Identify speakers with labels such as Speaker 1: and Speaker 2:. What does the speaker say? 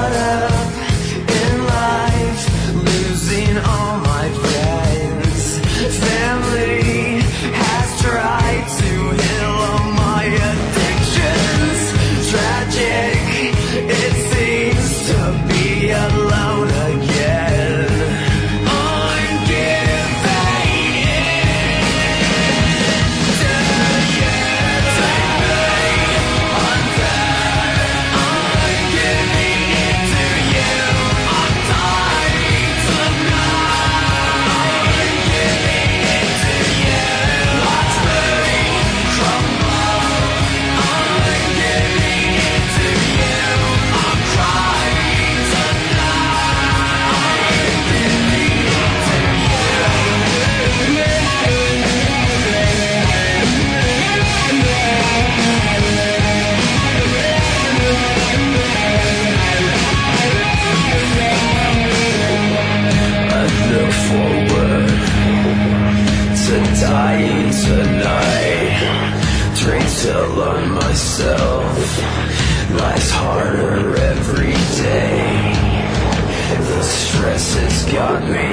Speaker 1: caught up in life, losing all my friends. Family has tried to heal all my addictions. Tragic, it seems to be alone again. I'm giving in to you. Take me unfair. I'm giving in to you. I'm dying tonight. I'm giving in to you. Watch me crumble. I'm giving in to you. I'm crying tonight. I'm giving in to I look forward to dying tonight. Drink till I'm myself. Life's harder every day. The stress has got me